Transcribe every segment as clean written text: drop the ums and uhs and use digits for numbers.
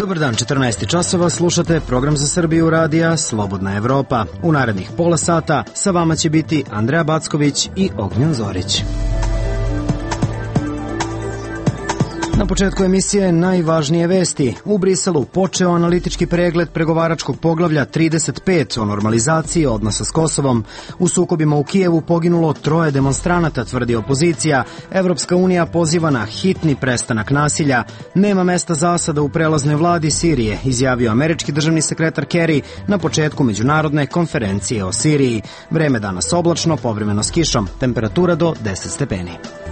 Dobar dan, 14 časova, slušate program za Srbiju radija Slobodna Evropa. U narednih pola sata sa vama će biti Andreja Backović i Ognjen Zorić. Na početku emisije najvažnije vesti. U Briselu počeo analitički pregled pregovaračkog poglavlja 35 o normalizaciji odnosa s Kosovom. U sukobima u Kijevu poginulo 3 demonstranata, tvrdi opozicija. Evropska unija poziva na hitni prestanak nasilja. Nema mesta zasada u prelaznoj vladi Sirije, izjavio američki državni sekretar Kerry na početku međunarodne konferencije o Siriji. Vreme danas oblačno, povremeno s kišom. Temperatura do 10 stepeni.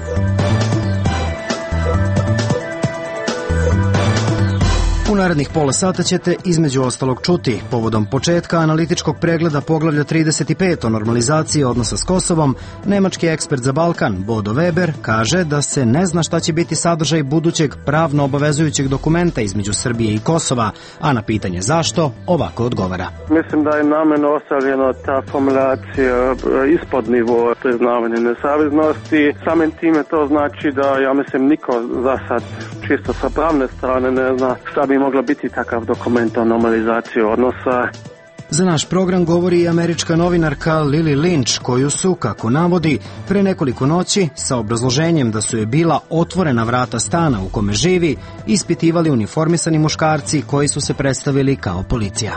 U narednih pola sata ćete između ostalog čuti. Povodom početka analitičkog pregleda poglavlja 35 o normalizaciji odnosa s Kosovom, nemački ekspert za Balkan Bodo Weber kaže da se ne zna šta će biti sadržaj budućeg pravno obavezujućeg dokumenta između Srbije i Kosova, a na pitanje zašto ovako odgovara. Mislim da je namerno ostavljena ta formulacija ispod nivoa priznavanja nesaveznosti. Samim time to znači da, ja mislim, niko za sad čisto sa pravne strane ne zna šta bi mogla biti takav dokument o normalizaciji odnosa. Za naš program govori i američka novinarka Lily Lynch, koju su, kako navodi, pre nekoliko noći, sa obrazloženjem da su je bila otvorena vrata stana u kome živi, ispitivali uniformisani muškarci koji su se predstavili kao policija.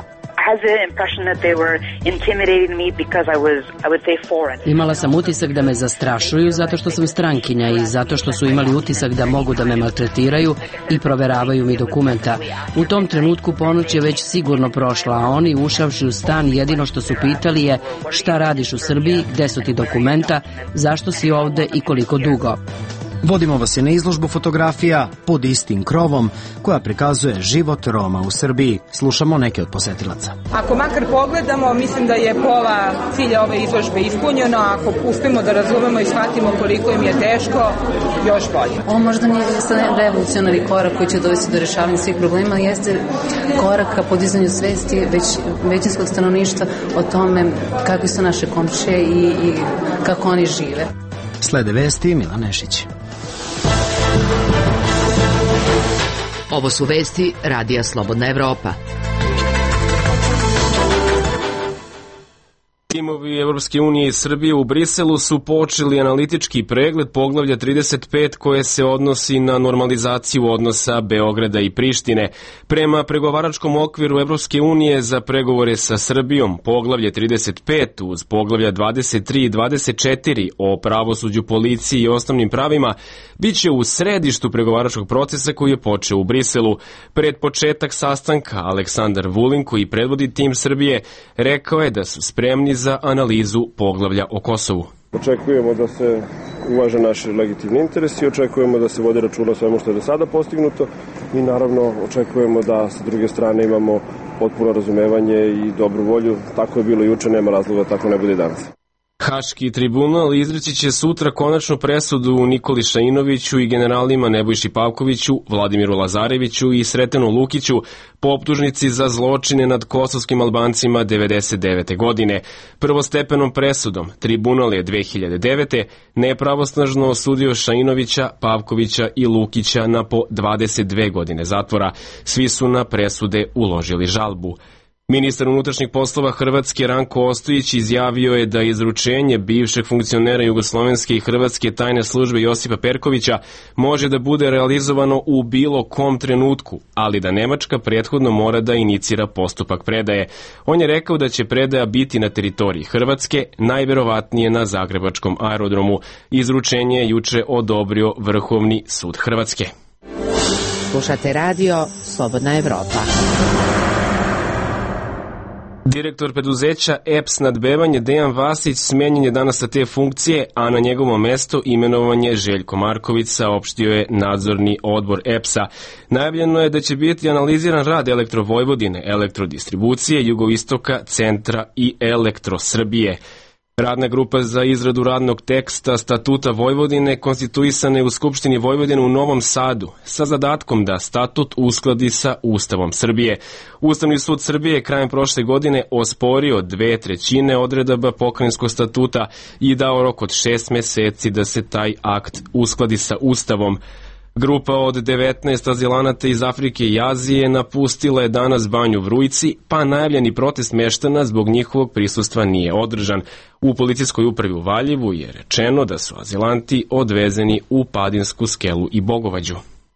Imala sam utisak da me zastrašuju zato što sam strankinja i zato što su imali utisak da mogu da me maltretiraju i proveravaju mi dokumenta. U tom trenutku ponoć je već sigurno prošla, a oni, ušavši u stan, jedino što su pitali je šta radiš u Srbiji, gde su ti dokumenta, zašto si ovde i koliko dugo. Vodimo vas i na izložbu fotografija Pod istim krovom, koja prikazuje život Roma u Srbiji. Slušamo neke od posetilaca. Ako makar pogledamo, mislim da je pola cilja ove izložbe ispunjeno. Ako uspemo da razumemo i shvatimo koliko im je teško, još bolje. Ovo možda nije revolucionarni korak koji će dovesti do rešavanja svih problema, ali jeste korak ka podizanju svesti većinskog stanovništva o tome kako su naše komšije i kako oni žive. Slede vesti Milan Nešić. Ovo su vesti Radija Slobodna Evropa. Timovi Evropske unije i Srbije u Briselu su počeli analitički pregled poglavlja 35 koje se odnosi na normalizaciju odnosa Beograda i Prištine. Prema pregovaračkom okviru Evropske unije za pregovore sa Srbijom, poglavlje 35 uz poglavlja 23 i 24 o pravosuđu, policiji i osnovnim pravima biće u središtu pregovaračkog procesa koji je počeo u Briselu. Pred početak sastanka Aleksandar Vulin, koji predvodi tim Srbije, rekao je da su spremni za analizu poglavlja o Kosovu. Očekujemo da se uvaže naši legitimni interesi, očekujemo da se vodi računa o svemu što je do sada postignuto i naravno očekujemo da sa druge strane imamo potpuno razumevanje i dobru volju. Tako je bilo juče, nema razloga da tako ne bude i danas. Haški tribunal izreći će sutra konačnu presudu Nikoli Šainoviću i generalima Nebojši Pavkoviću, Vladimiru Lazareviću i Sretenu Lukiću po optužnici za zločine nad kosovskim Albancima 1999. godine. Prvostepenom presudom tribunal je 2009. nepravosnažno osudio Šainovića, Pavkovića i Lukića na po 22 godine zatvora. Svi su na presude uložili žalbu. Ministar unutrašnjih poslova Hrvatske Ranko Ostojić izjavio je da izručenje bivšeg funkcionera jugoslovenske i hrvatske tajne službe Josipa Perkovića može da bude realizovano u bilo kom trenutku, ali da Nemačka prethodno mora da inicira postupak predaje. On je rekao da će predaja biti na teritoriji Hrvatske, najverovatnije na Zagrebačkom aerodromu. Izručenje je juče odobrio Vrhovni sud Hrvatske. Slušate radio Slobodna Evropa. Direktor preduzeća EPS Nadbevanje Dejan Vasić smenjen je danas sa te funkcije, a na njegovo mesto imenovan je Željko Marković, saopštio je nadzorni odbor EPS-a. Najavljeno je da će biti analiziran rad Elektrovojvodine, Elektrodistribucije, Jugoistoka, Centra i Elektrosrbije. Radna grupa za izradu radnog teksta Statuta Vojvodine konstituisana je u Skupštini Vojvodine u Novom Sadu sa zadatkom da statut uskladi sa Ustavom Srbije. Ustavni sud Srbije je krajem prošle godine osporio 2/3 odredaba pokrajinskog statuta i dao rok od 6 meseci da se taj akt uskladi sa Ustavom. Grupa od 19 azilanata iz Afrike i Azije napustila je danas Banju Vrujci, pa najavljeni protest meštana zbog njihovog prisustva nije održan. U policijskoj upravi u Valjevu je rečeno da su azilanti odvezeni u Padinsku skelu i Bogovađu.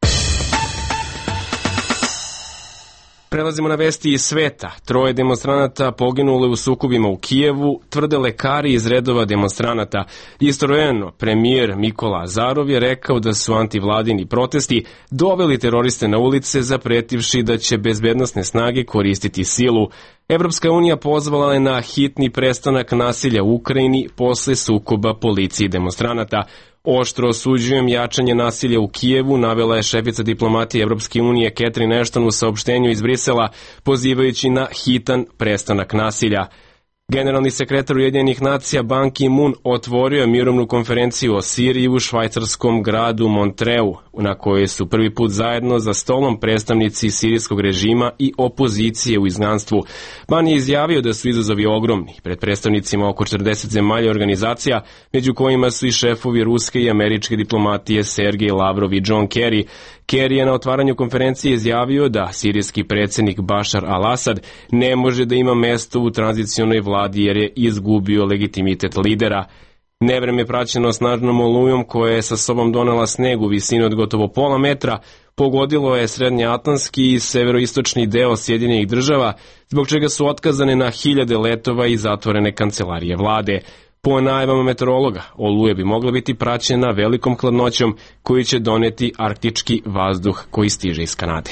Prelazimo na vesti iz sveta. 3 demonstranata poginulo u sukobima u Kijevu, tvrde lekari iz redova demonstranata. Istovremeno, premijer Mikola Azarov je rekao da su antivladini protesti doveli teroriste na ulice, zapretivši da će bezbednosne snage koristiti silu. Evropska unija pozvala je na hitni prestanak nasilja u Ukrajini posle sukoba policije i demonstranata. Oštro osuđujem jačanje nasilja u Kijevu, navela je šefica diplomatije Evropske unije Catherine Ashton u saopštenju iz Brisela, pozivajući na hitan prestanak nasilja. Generalni sekretar Ujedinjenih nacija Ban Ki-moon otvorio je mirovnu konferenciju o Siriji u švajcarskom gradu Montreu, na kojoj su prvi put zajedno za stolom predstavnici sirijskog režima i opozicije u izgnanstvu. Ban je izjavio da su izazovi ogromni pred predstavnicima oko 40 zemalja i organizacija, među kojima su i šefovi ruske i američke diplomatije Sergej Lavrov i John Kerry. Kerry je na otvaranju konferencije izjavio da sirijski predsjednik Bašar al-Asad ne može da ima mesto u tranzicionoj vladi jer je izgubio legitimitet lidera. Nevreme praćeno snažnom olujom koja je sa sobom donela sneg u visini od gotovo pola metra, pogodilo je srednjeatlantski i severoistočni deo Sjedinjenih država, zbog čega su otkazane na hiljade letova i zatvorene kancelarije vlade. Po najavama meteorologa, oluja bi mogla biti praćena velikom hladnoćom koju će doneti arktički vazduh koji stiže iz Kanade.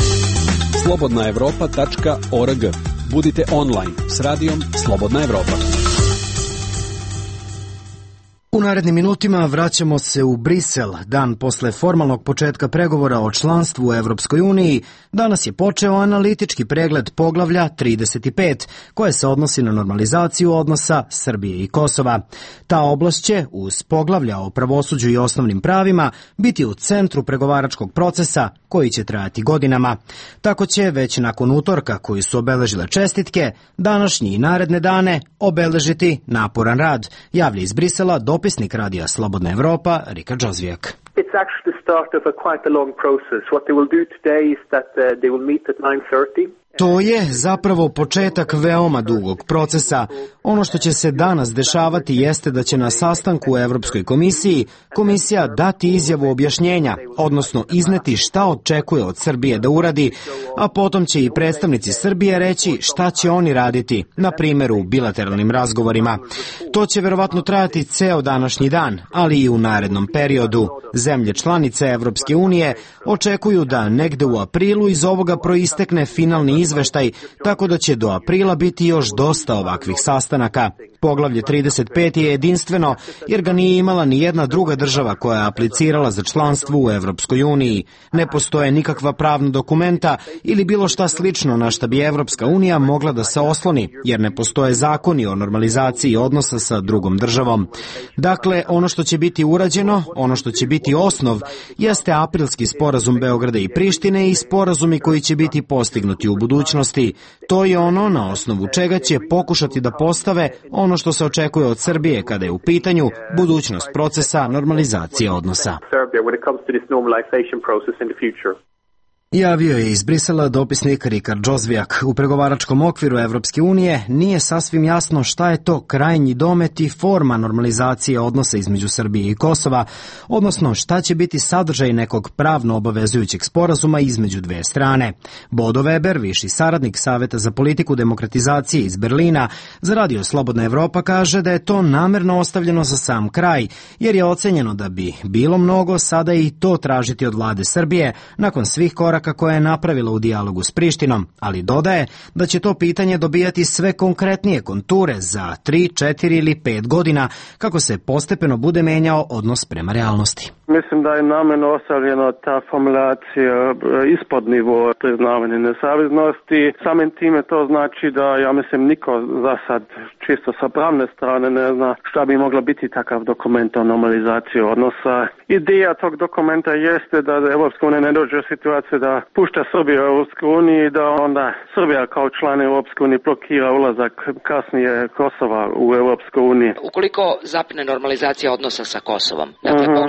slobodnaevropa.org. Budite online s radijom Slobodna Evropa. U narednim minutima vraćamo se u Brisel. Dan posle formalnog početka pregovora o članstvu u Evropskoj uniji, danas je počeo analitički pregled poglavlja 35, koje se odnosi na normalizaciju odnosa Srbije i Kosova. Ta oblast će, uz poglavlja o pravosuđu i osnovnim pravima, biti u centru pregovaračkog procesa koji će trajati godinama. Tako će, već nakon utorka koji su obeležile čestitke, današnji i naredne dane obeležiti naporan rad, javlja iz Brisela dopisnik radija Slobodna Evropa Rika Džozvijak. It's actually the start of quite a long process. What they will do today is that they will meet at 9:30. To je zapravo početak veoma dugog procesa. Ono što će se danas dešavati jeste da će na sastanku u Evropskoj komisiji komisija dati izjavu objašnjenja, odnosno izneti šta očekuje od Srbije da uradi, a potom će i predstavnici Srbije reći šta će oni raditi, na primjer u bilateralnim razgovorima. To će verovatno trajati ceo današnji dan, ali i u narednom periodu. Zemlje članice Evropske unije očekuju da negde u aprilu iz ovoga proistekne finalni izveštaj, tako da će do aprila biti još dosta ovakvih sastanaka. Poglavlje 35 je jedinstveno jer ga nije imala ni jedna druga država koja je aplicirala za članstvo u Evropskoj uniji. Ne postoje nikakva pravna dokumenta ili bilo šta slično na šta bi Evropska unija mogla da se osloni, jer ne postoje zakoni o normalizaciji odnosa sa drugom državom. Dakle, ono što će biti urađeno, ono što će biti osnov, jeste aprilski sporazum Beograda i Prištine i sporazumi koji će biti postignuti u budućnosti. To je ono na osnovu čega će pokušati da postave ono što se očekuje od Srbije kada je u pitanju budućnost procesa normalizacije odnosa. Javio je iz Brisela dopisnik Rikard Džozvijak. U pregovaračkom okviru Evropske unije nije sasvim jasno šta je to krajnji domet i forma normalizacije odnosa između Srbije i Kosova, odnosno šta će biti sadržaj nekog pravno obavezujućeg sporazuma između dve strane. Bodo Weber, viši saradnik Saveta za politiku demokratizacije iz Berlina, za radio Slobodna Evropa kaže da je to namerno ostavljeno za sam kraj, jer je ocenjeno da bi bilo mnogo sada i to tražiti od vlade Srbije nakon svih koraka koje je napravila u dijalogu s Prištinom, ali dodaje da će to pitanje dobijati sve konkretnije konture za 3, 4 ili 5 godina kako se postepeno bude menjao odnos prema realnosti. Mislim da je namjerno ostavljena ta formulacija ispod nivoa priznavanja nezavisnosti. Samim time to znači da, ja mislim, niko za sad čisto sa pravne strane ne zna šta bi mogla biti takav dokument o normalizaciji odnosa. Ideja tog dokumenta jeste da Evropska unija ne dođe u situaciju da pušta Srbiju u Evropsku uniju i da onda Srbija kao član Evropske unije blokira ulazak kasnije Kosova u Evropsku uniju. Ukoliko zapne normalizacija odnosa sa Kosovom, dakle poglavlje 35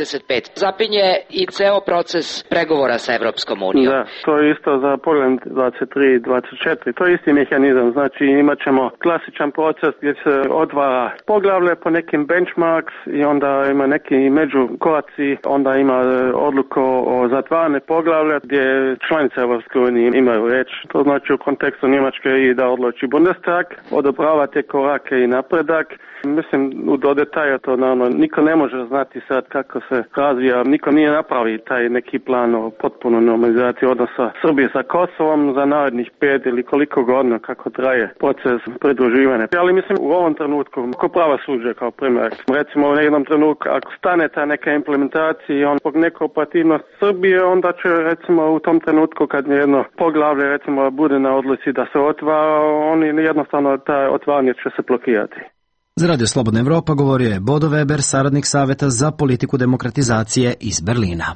35. Zapinje i ceo proces pregovora sa Evropskom unijom. Da, to je isto za poglavlje 23 i 24. To je isti mehanizam. Znači imat ćemo klasičan proces gdje se otvara poglavlje po nekim benchmarks i onda ima neki međukoraci, onda ima odluku o zatvarane poglavlja gdje članice Evropske unije imaju reč. To znači u kontekstu Njemačke i da odluči Bundestag, odobrava te korake i napredak. Mislim, do detalja to naravno niko ne može znati sad kako se razvija, niko nije napravi taj neki plan o potpuno normalizaciji odnosa Srbije sa Kosovom za narednih 5 ili koliko godina kako traje proces pridruživanja. Ali mislim u ovom trenutku, ko prava suđe kao primjer, recimo u jednom trenutku ako stane ta neka implementacija i on zbog neku operativnost Srbije, onda će recimo u tom trenutku kad jedno poglavlje recimo bude na odluci da se otvara, oni jednostavno taj otvaranje će se blokirati. Za Radio Slobodna Evropa govorio je Bodo Weber, saradnik Saveta za politiku demokratizacije iz Berlina.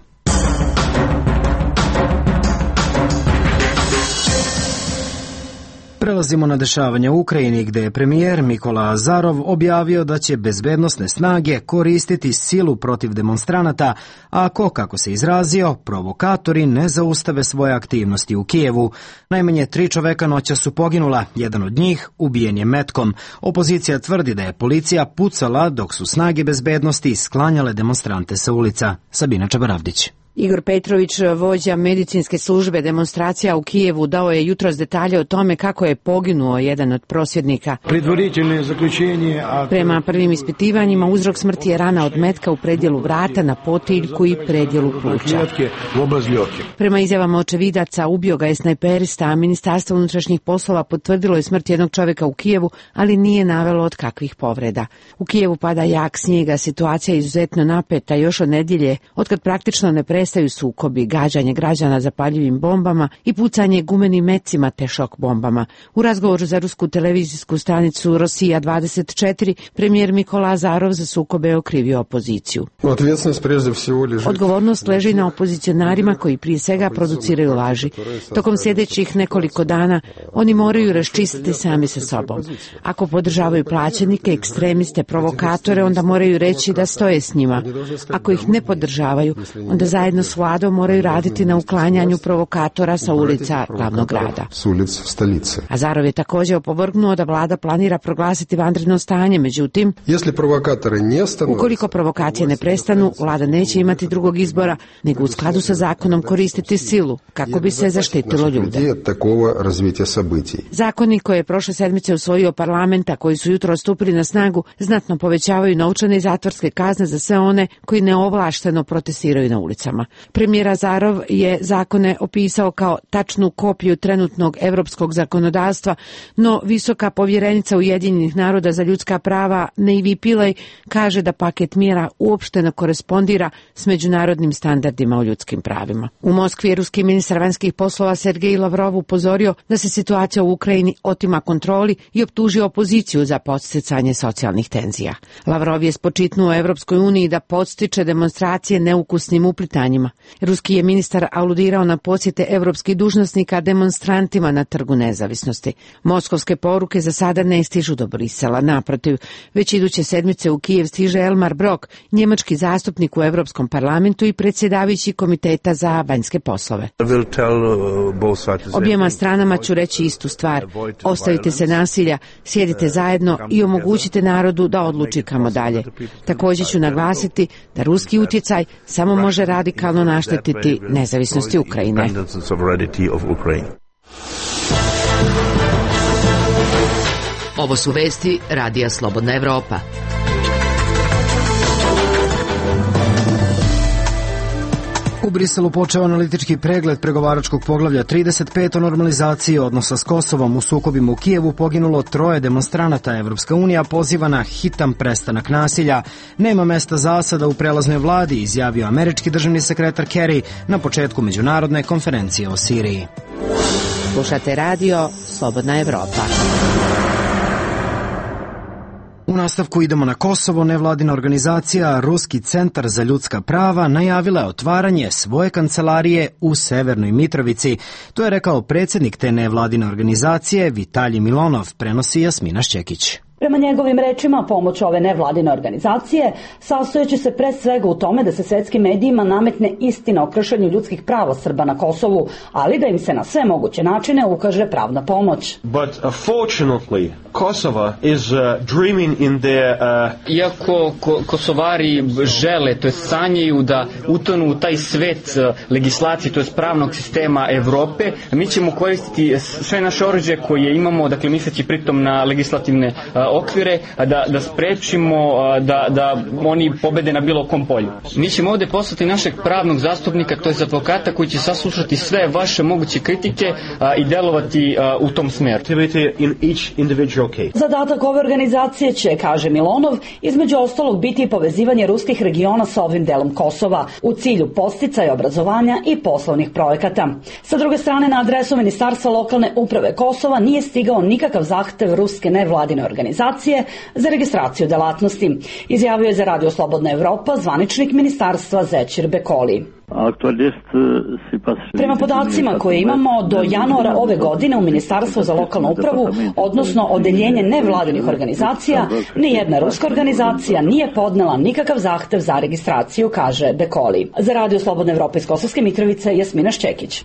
Prelazimo na dešavanje u Ukrajini, gde je premijer Mikola Azarov objavio da će bezbednosne snage koristiti silu protiv demonstranata ako, kako se izrazio, provokatori ne zaustave svoje aktivnosti u Kijevu. Najmanje 3 čoveka noćas su poginula, jedan od njih ubijen je metkom. Opozicija tvrdi da je policija pucala dok su snage bezbednosti sklanjale demonstrante sa ulica. Sabina Čabaravdić. Igor Petrović, vođa medicinske službe demonstracija u Kijevu, dao je jutros detalje o tome kako je poginuo jedan od prosvjednika. Prema prvim ispitivanjima, uzrok smrti je rana od metka u predjelu vrata, na potiljku i predjelu pluća. Prema izjavama očevidaca, ubio ga je snajperista, a Ministarstvo unutrašnjih poslova potvrdilo je smrt jednog čovjeka u Kijevu, ali nije navelo od kakvih povreda. U Kijevu pada jak snijeg, a situacija je izuzetno napeta još od nedjelje, otkad praktično ne prestaju sukobi, gađanje građana zapaljivim bombama i pucanje gumenim mecima te šok bombama. U razgovoru za rusku televizijsku stanicu Rosija 24, premijer Mikola Azarov za sukobe okrivio opoziciju. Odgovornost leži na opozicionarima koji prije svega produciraju laži. Tokom sljedećih nekoliko dana oni moraju raščistiti sami sa sobom. Ako podržavaju plaćenike, ekstremiste, provokatore, onda moraju reći da stoje s njima. Ako ih ne podržavaju, onda zajedno s vladom moraju raditi na uklanjanju provokatora sa ulica glavnog grada. Azarov je također opovrgnuo da vlada planira proglasiti vanredno stanje, međutim, ukoliko provokacije ne prestanu, vlada neće imati drugog izbora, nego u skladu sa zakonom koristiti silu, kako bi se zaštitilo ljude. Zakoni koje je prošle sedmice usvojio parlament, a koji su jutro stupili na snagu, znatno povećavaju novčane i zatvorske kazne za sve one koji neovlašteno protestiraju na ulicama. Premijer Azarov je zakone opisao kao tačnu kopiju trenutnog evropskog zakonodavstva, no visoka povjerenica Ujedinjenih naroda za ljudska prava Neivi Pillay kaže da paket mjera uopšte ne korespondira s međunarodnim standardima o ljudskim pravima. U Moskvi je ruski ministar vanjskih poslova Sergej Lavrov upozorio da se situacija u Ukrajini otima kontroli i optužio opoziciju za podsticanje socijalnih tenzija. Lavrov je spočitnuo Evropskoj uniji da podstiče demonstracije neukusnim uplitanjima. Ruski je ministar aludirao na posjete evropskih dužnosnika demonstrantima na Trgu nezavisnosti. Moskovske poruke za sada ne stižu do Brisela. Naprotiv, već iduće sedmice u Kijev stiže Elmar Brok, njemački zastupnik u Evropskom parlamentu i predsjedavajući komiteta za vanjske poslove. Objema stranama ću reći istu stvar. Ostavite se nasilja, sjedite zajedno i omogućite narodu da odluči kamo dalje. Također ću naglasiti da ruski utjecaj samo može radikalno naštetiti nezavisnosti Ukrajine. Ovo su vesti Radija Slobodna Evropa. U Briselu počeo analitički pregled pregovaračkog poglavlja 35 o normalizaciji odnosa s Kosovom. U sukobima u Kijevu poginulo 3 demonstranata. Evropska unija poziva na hitan prestanak nasilja. Nema mesta zasada u prelaznoj vladi, izjavio američki državni sekretar Kerry na početku međunarodne konferencije o Siriji. Slušate radio Slobodna Evropa. U nastavku idemo na Kosovo. Nevladina organizacija Ruski centar za ljudska prava najavila je otvaranje svoje kancelarije u Severnoj Mitrovici. To je rekao predsjednik te nevladine organizacije Vitalij Milonov, prenosi Jasmina Šćekić. Prema njegovim rečima, pomoć ove nevladine organizacije sastojeće se pre svega u tome da se svetskim medijima nametne istina o kršenju ljudskih prava Srba na Kosovu, ali da im se na sve moguće načine ukaže pravna pomoć. But fortunately, Kosovo is dreaming in their Iako Kosovari žele, to jest sanjaju da utonu u taj svet legislacije, to jest pravnog sistema Evrope, mi ćemo koristiti sve naše oruđe koje imamo, dakle misleći pritom na legislativne okvire, da sprečimo da oni pobede na bilo kom polju. Mi ćemo ovde poslati našeg pravnog zastupnika, to je advokata koji će saslušati sve vaše moguće kritike i delovati u tom smeru. Zadatak ove organizacije će, kaže Milonov, između ostalog biti i povezivanje ruskih regiona sa ovim delom Kosova u cilju podsticaja obrazovanja i poslovnih projekata. Sa druge strane, na adresu Ministarstva lokalne uprave Kosova nije stigao nikakav zahtev ruske nevladine organizacije za registraciju delatnosti. Izjavio je za Radio Slobodna Evropa zvaničnik ministarstva Zećir Bekoli. Prema podacima koje imamo, do januara ove godine u Ministarstvu za lokalnu upravu, odnosno odeljenje nevladinih organizacija, nijedna ruska organizacija nije podnela nikakav zahtev za registraciju, kaže Bekoli. Za Radio Slobodna Evropa iz Kosovske Mitrovice, Jasmina Šćekić.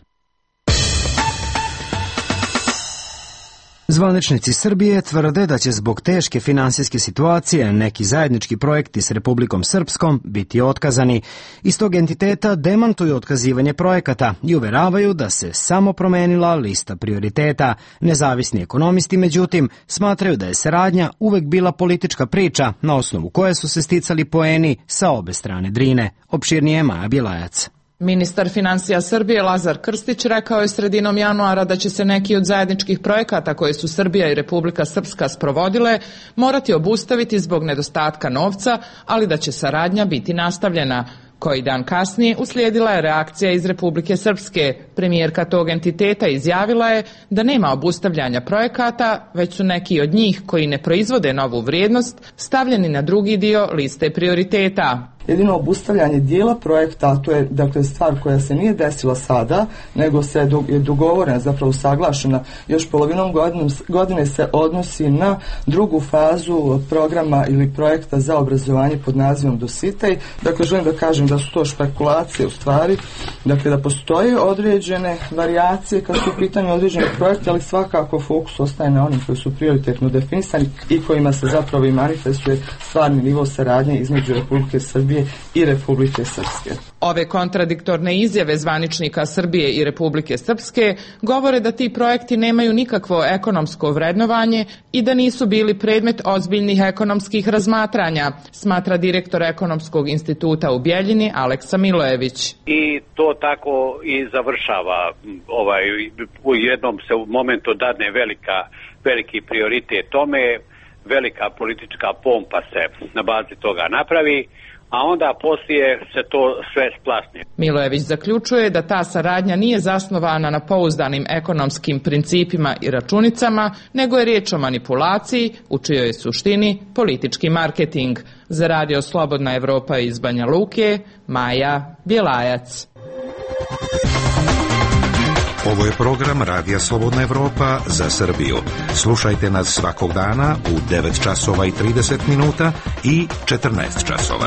Zvaničnici Srbije tvrde da će zbog teške finansijske situacije neki zajednički projekti s Republikom Srpskom biti otkazani. Iz tog entiteta demantuju otkazivanje projekata i uveravaju da se samo promenila lista prioriteta. Nezavisni ekonomisti, međutim, smatraju da je saradnja uvek bila politička priča na osnovu koje su se sticali poeni sa obe strane Drine. Opširnije Maja Bjelajac. Ministar financija Srbije Lazar Krstić rekao je sredinom januara da će se neki od zajedničkih projekata koje su Srbija i Republika Srpska sprovodile morati obustaviti zbog nedostatka novca, ali da će saradnja biti nastavljena. Koji dan kasnije uslijedila je reakcija iz Republike Srpske. Premijerka tog entiteta izjavila je da nema obustavljanja projekata, već su neki od njih koji ne proizvode novu vrijednost stavljeni na drugi dio liste prioriteta. Jedino obustavljanje dijela projekta, a to je dakle stvar koja se nije desila sada, nego se je dogovorena, zapravo saglašena još polovinom godine, se odnosi na drugu fazu programa ili projekta za obrazovanje pod nazivom Dositej. Dakle, želim da kažem da su to špekulacije u stvari, dakle da postoje određene varijacije kad su u pitanju određenih projekta, ali svakako fokus ostaje na onim koji su prioritetno definisani i kojima se zapravo i manifestuje stvarni nivo saradnje između Republike Srbije i Republike Srpske. Ove kontradiktorne izjave zvaničnika Srbije i Republike Srpske govore da ti projekti nemaju nikakvo ekonomsko vrednovanje i da nisu bili predmet ozbiljnih ekonomskih razmatranja, smatra direktor Ekonomskog instituta u Bjeljini Aleksa Milojević. I to tako i završava. U jednom se u momentu dadne veliki prioritet tome, velika politička pompa se na bazi toga napravi, a onda poslije se to sve splasne. Milojević zaključuje da ta saradnja nije zasnovana na pouzdanim ekonomskim principima i računicama, nego je riječ o manipulaciji, u čijoj je suštini politički marketing. Za Radio Slobodna Evropa iz Banja Luke, Maja Bjelajac. Ovo je program Radija Slobodna Evropa za Srbiju. Slušajte nas svakog dana u 9 časova i 30 minuta i 14 časova.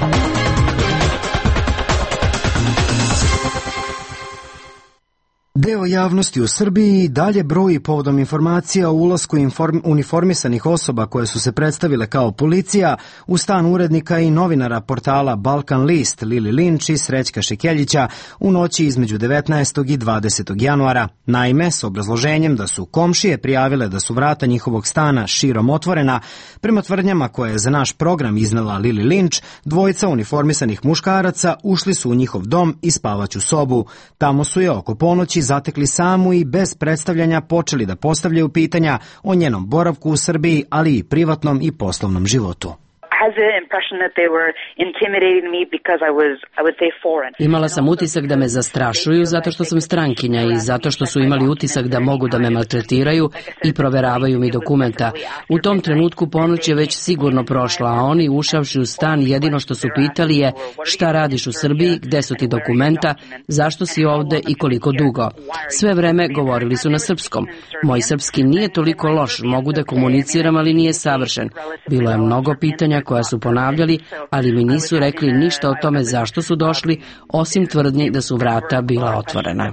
Deo javnosti u Srbiji dalje broji povodom informacija o ulasku uniformisanih osoba koje su se predstavile kao policija u stan urednika i novinara portala Balkan List Lili Linč i Srećka Šekeljića u noći između 19. i 20. januara. Naime, s obrazloženjem da su komšije prijavile da su vrata njihovog stana širom otvorena, prema tvrdnjama koje je za naš program iznela Lili Linč, dvojica uniformisanih muškaraca ušli su u njihov dom i spavaću sobu. Tamo su je oko ponoći zatekli samu i bez predstavljanja počeli da postavljaju pitanja o njenom boravku u Srbiji, ali i privatnom i poslovnom životu. has the impression that they were intimidating me because I would say foreign. Imala sam utisak da me zastrašuju zato što sam strankinja i zato što su imali utisak da mogu da me maltretiraju i proveravaju mi dokumenta. U tom trenutku ponoć je već sigurno prošla, a oni ušavši u stan jedino što su pitali je šta radiš u Srbiji, gde su ti dokumenta, zašto si ovde i koliko dugo. Sve vreme govorili su na srpskom. Moj srpski nije toliko loš, mogu da komuniciram, ali nije savršen. Bilo je mnogo pitanja koja su ponavljali, ali mi nisu rekli ništa o tome zašto su došli, osim tvrdnji da su vrata bila otvorena.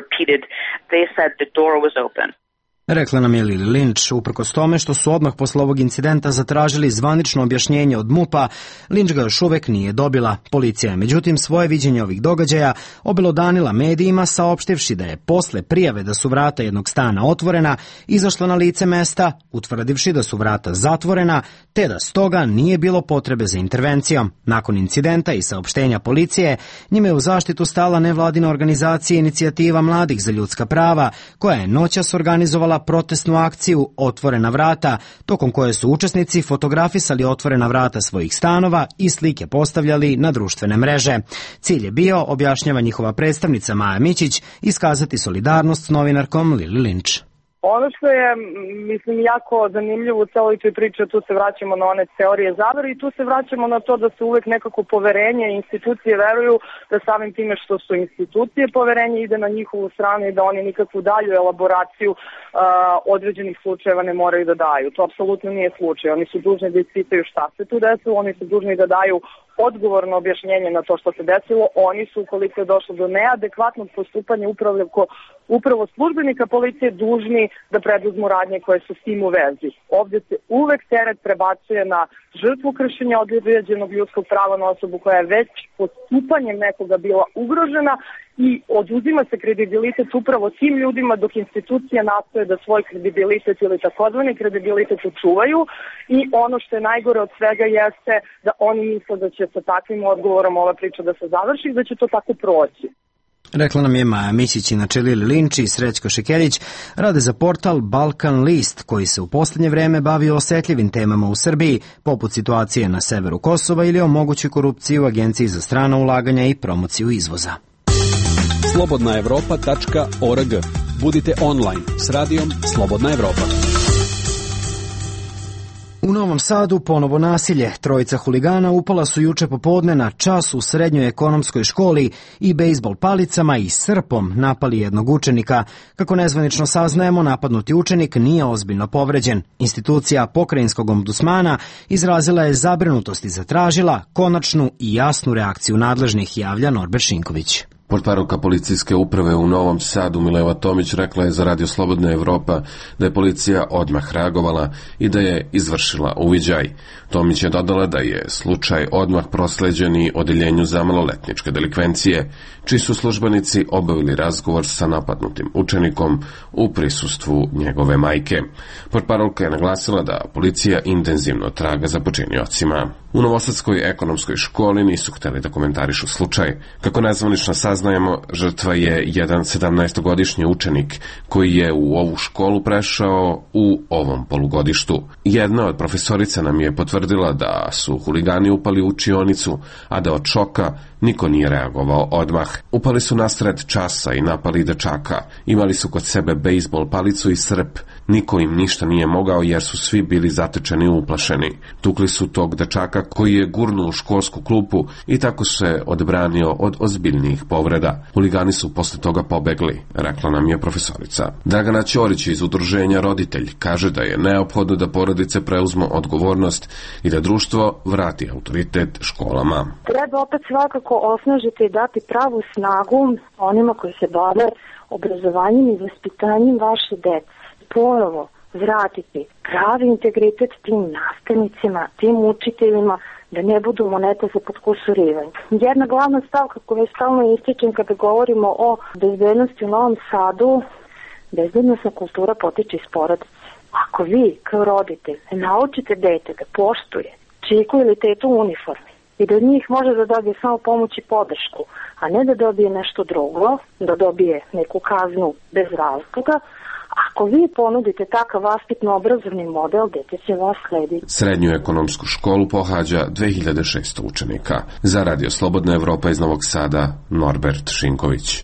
Rekla nam je Lili Lynch. Uprkos tome što su odmah posle ovog incidenta zatražili zvanično objašnjenje od MUP-a, Lynch ga još uvek nije dobila. Policija je međutim svoje viđenje ovih događaja obelodanila medijima, saopštivši da je posle prijave da su vrata jednog stana otvorena izašla na lice mesta, utvrdivši da su vrata zatvorena, te da stoga nije bilo potrebe za intervencijom. Nakon incidenta i saopštenja policije, njime je u zaštitu stala nevladina organizacija Inicijativa mladih za ljudska prava, koja je noćas organizovala protestnu akciju Otvorena vrata, tokom koje su učesnici fotografisali otvorena vrata svojih stanova i slike postavljali na društvene mreže. Cilj je bio, objašnjava njihova predstavnica Maja Mićić, iskazati solidarnost s novinarkom Lili Lynch. Ono što je, mislim, jako zanimljivo u celoj toj priči, tu se vraćamo na one teorije zavere i tu se vraćamo na to da se uvek nekako poverenje i institucije veruju da samim time što su institucije poverenje ide na njihovu stranu i da oni nikakvu dalju elaboraciju određenih slučajeva ne moraju da daju. To apsolutno nije slučaj. Oni su dužni da ispitaju šta se tu desilo, oni su dužni da daju odgovorno objašnjenje na to što se desilo. Oni su, ukoliko je došlo do neadekvatnog postupanja upravo službenika policije, dužni da preduzmu radnje koje su s tim u vezi. Ovdje se uvek teret prebacuje na žrtvu kršenja određenog ljudskog prava na osobu koja je već postupanjem nekoga bila ugrožena i oduzima se kredibilitet upravo tim ljudima dok institucije nastoje da svoj kredibilitet ili takozvani kredibilitet očuvaju i ono što je najgore od svega jeste da oni misle da će sa takvim odgovorom ova priča da se završi i da će to tako proći. Rekla nam je Maja Mićić, inače Lili Lynch i Srećko Šekerić rade za portal Balkan List, koji se u posljednje vreme bavi osetljivim temama u Srbiji, poput situacije na severu Kosova ili o mogućoj korupciji u Agenciji za strana ulaganja i promociju izvoza. slobodnaevropa.org. Budite online s radijom Slobodna Evropa. U Novom Sadu ponovo nasilje. Trojica huligana upala su juče popodne na čas u srednjoj ekonomskoj školi i bejzbol palicama i srpom napali jednog učenika. Kako nezvanično saznajemo, napadnuti učenik nije ozbiljno povređen. Institucija pokrajinskog ombudsmana izrazila je zabrinutost i zatražila konačnu i jasnu reakciju nadležnih, javlja Norbert Šinković. Portparolka policijske uprave u Novom Sadu Mileva Tomić rekla je za Radio Slobodna Evropa da je policija odmah reagovala i da je izvršila uviđaj. Tomić je dodala da je slučaj odmah prosleđen i odeljenju za maloletničke delikvencije, čiji su službenici obavili razgovor sa napadnutim učenikom u prisustvu njegove majke. Portparolka je naglasila da policija intenzivno traga za počiniocima. U Novosadskoj ekonomskoj školi nisu hteli da komentarišu slučaj. Kako nezvanično saznajemo, žrtva je jedan 17-godišnji učenik koji je u ovu školu prešao u ovom polugodištu. Jedna od profesorica nam je potvrdila da su huligani upali u učionicu, a da od šoka niko nije reagovao odmah. Upali su nasred časa i napali dečaka. Imali su kod sebe bejzbol palicu i srp. Niko im ništa nije mogao jer su svi bili zatečeni i uplašeni. Tukli su tog dečaka koji je gurnuo u školsku klupu i tako se odbranio od ozbiljnijih povreda. Huligani su posle toga pobegli, rekla nam je profesorica. Dragana Ćorić iz udruženja Roditelj kaže da je neophodno da porodice preuzmu odgovornost i da društvo vrati autoritet školama. Treba opet svakako osnažiti i dati pravu snagu onima koji se bave obrazovanjem i vaspitanjem vaše dece. Ponovo vratiti pravi integritet tim nastavnicima, tim učiteljima, da ne budu moneta za potkusurivanje. Jedna glavna stavka koju stalno ističem kada govorimo o bezbednosti u Novom Sadu, bezbednosna kultura potiče iz porodice. Ako vi, kao roditelj, naučite dete da poštuje čiku ili tetu u uniformi, i da od njih može da dobije samo pomoć i podršku, a ne da dobije nešto drugo, da dobije neku kaznu bez razloga. Ako vi ponudite takav vaspitno-obrazovni model, dete će vas slediti. Srednju ekonomsku školu pohađa 2600 učenika. Za Radio Slobodna Evropa iz Novog Sada, Norbert Šinković.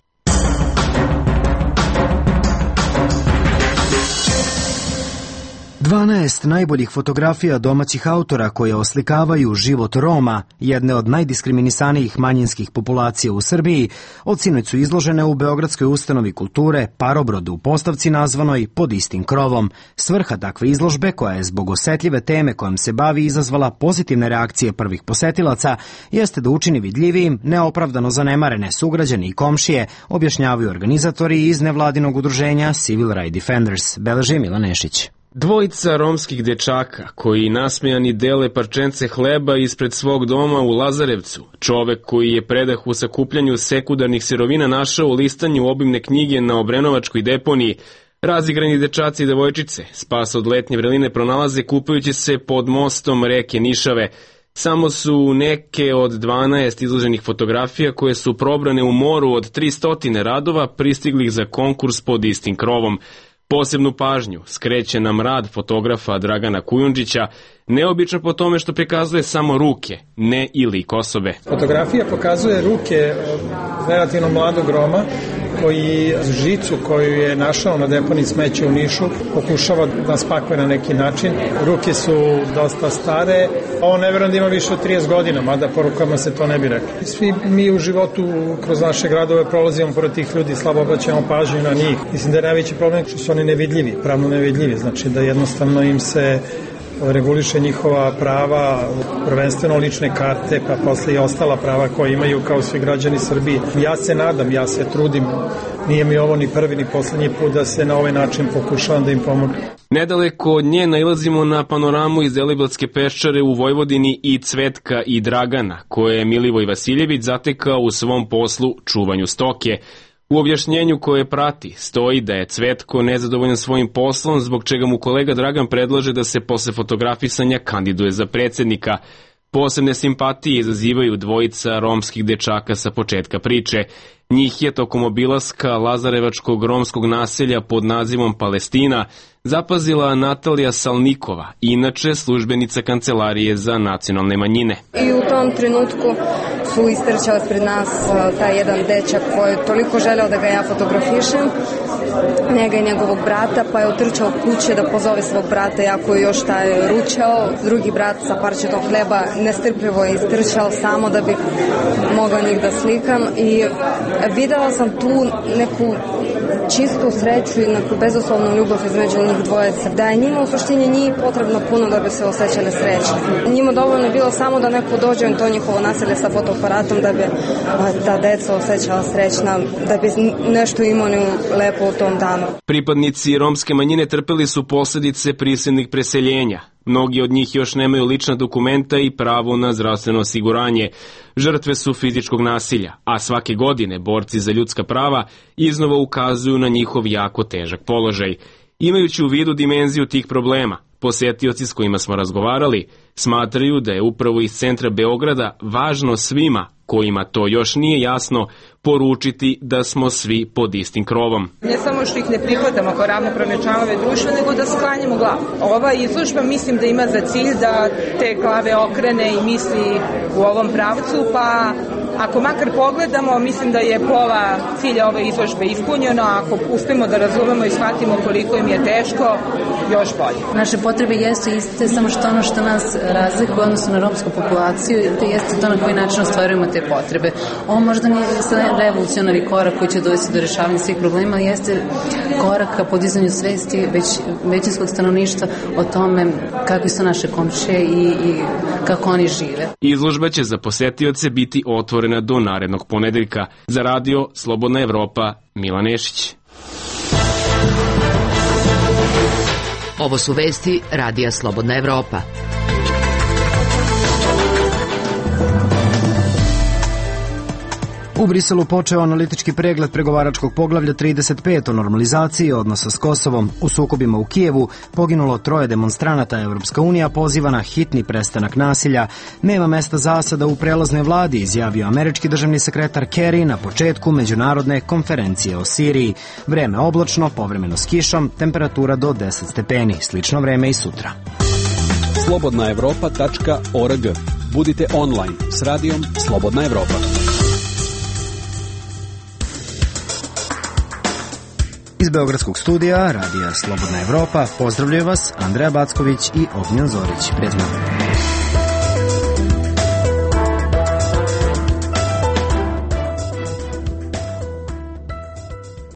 12 najboljih fotografija domaćih autora koje oslikavaju život Roma, jedne od najdiskriminisanijih manjinskih populacija u Srbiji, od sinoć su izložene u Beogradskoj ustanovi kulture Parobrod u postavci nazvanoj Pod istim krovom. Svrha takve izložbe, koja je zbog osetljive teme kojom se bavi izazvala pozitivne reakcije prvih posetilaca, jeste da učini vidljivijim neopravdano zanemarene sugrađane i komšije, objašnjavaju organizatori iz nevladinog udruženja Civil Rights Defenders. Beleži Milan Nešić. Dvojica romskih dečaka koji nasmejani dele parčence hleba ispred svog doma u Lazarevcu, čovek koji je predah u sakupljanju sekundarnih sirovina našao u listanju obimne knjige na Obrenovačkoj deponiji, razigrani dečaci i devojčice spas od letnje vreline pronalaze kupajući se pod mostom reke Nišave. Samo su neke od 12 izloženih fotografija koje su probrane u moru od 300 radova pristiglih za konkurs Pod istim krovom. Posebnu pažnju skreće nam rad fotografa Dragana Kujundžića, neobično po tome što prikazuje samo ruke, ne i lik osobe. Fotografija pokazuje ruke relativno mladog Roma koji žicu koju je našao na deponiji smeća u Nišu pokušava da spakuje na neki način. Ruke su dosta stare, on ne verujem da ima više od 30 godina, mada po rukama se to ne bi rekli. Svi mi u životu kroz naše gradove prolazimo pored tih ljudi, slabo obraćamo pažnju na njih. Mislim da je najveći problem što su oni nevidljivi, pravno nevidljivi, znači da jednostavno im se reguliše njihova prava, prvenstveno lične karte, pa posle i ostala prava koje imaju kao svi građani Srbije. Ja se nadam, ja se trudim, nije mi ovo ni prvi ni poslednji put da se na ovaj način pokušavam da im pomogu. Nedaleko od nje nailazimo na panoramu iz Deliblatske peščare u Vojvodini i Cvetka i Dragana, koje je Milivoj Vasiljević zatekao u svom poslu čuvanju stoke. U objašnjenju koje prati stoji da je Cvetko nezadovoljan svojim poslom, zbog čega mu kolega Dragan predlaže da se posle fotografisanja kandiduje za predsednika. Posebne simpatije izazivaju dvojica romskih dečaka sa početka priče. Njih je tokom obilaska Lazarevačkog romskog naselja pod nazivom Palestina zapazila Natalija Salnikova, inače službenica Kancelarije za nacionalne manjine. I u tom trenutku su istrčali pred nas taj jedan dečak koji je toliko želeo da ga ja fotografišem, njega i njegovog brata, pa je otrčao kuće da pozove svog brata, jako je još taj ručao. Drugi brat sa parčetom hleba nestrpljivo je istrčao samo da bi mogla njih da slikam i videla sam tu neku čistu sreću i neku bezuslovnu ljubav između njih dvojeca, da je njima u suštini nije potrebno puno da bi se osjećale srećne. Njima dovoljno je bilo samo da neko dođe u to njihovo naselje sa fotoaparatom da bi ta deca osjećala srećna, da bi nešto imali lepo u tom danu. Pripadnici romske manjine trpeli su posljedice prisilnih preseljenja. Mnogi od njih još nemaju lična dokumenta i pravo na zdravstveno osiguranje. Žrtve su fizičkog nasilja, a svake godine borci za ljudska prava iznova ukazuju na njihov jako težak položaj. Imajući u vidu dimenziju tih problema, posetioci s kojima smo razgovarali smatraju da je upravo iz centra Beograda važno svima kojima to još nije jasno poručiti da smo svi pod istim krovom. Ne samo što ih ne prihvatamo kao ravnopravne članove društva, nego da sklanjamo glavu. Ova izložba mislim da ima za cilj da te glave okrene i misli u ovom pravcu, pa ako makar pogledamo, mislim da je pola cilja ove izložbe ispunjeno, ako uspemo da razumemo i shvatimo koliko im je teško, još bolje. Naše potrebe jesu iste, samo što ono što nas razlikuje odnosno na romsku populaciju, to jeste to na koji način ostvarujemo te potrebe. Ovo možda nije revolucionarni korak koji će dovesti do rešavanja svih problema, ali jeste korak ka podizanju svesti većinskog stanovništva o tome kakvi su naše komšije i kako oni žive. Izložba će za posetioce biti otvorena do narednog ponedeljka. Za radio Slobodna Evropa, Milan Nešić. Ovo su vesti Radija Slobodna Evropa. U Briselu počeo analitički pregled pregovaračkog poglavlja 35 o normalizaciji odnosa s Kosovom. U sukobima u Kijevu poginulo 3 demonstranata. Evropska unija poziva na hitni prestanak nasilja. Nema mesta zasada u prelaznoj vladi, izjavio američki državni sekretar Kerry na početku međunarodne konferencije o Siriji. Vreme oblačno, povremeno s kišom, temperatura do 10 stepeni. Slično vreme i sutra. slobodnaevropa.org. Budite online s radijom Slobodna Evropa. Iz Beogradskog studija Radija Slobodna Evropa pozdravljaju vas Andreja Backović i Ognjen Zorić. Prijatno.